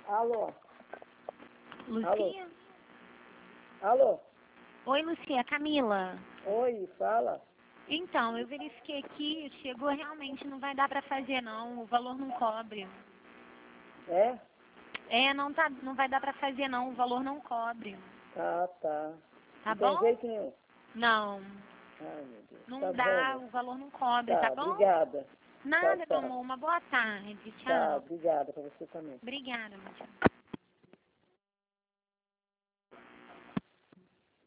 Alô? Lucia? Alô? Oi, Lucia, Camila. Oi, fala. Então, eu verifiquei aqui, chegou realmente, não vai dar pra fazer não, o valor não cobre. É? Não vai dar pra fazer não, o valor não cobre. Ah, tá. Tá Não tem bom? jeito nenhum. Não, Ai, meu Deus. não Tá dá, bom. o valor não cobre, tá Tá, bom? obrigada. Tchau, Nada, meu tchau. amor, uma boa tarde, Tá, tchau. obrigada pra você também. Obrigada, meu tchau.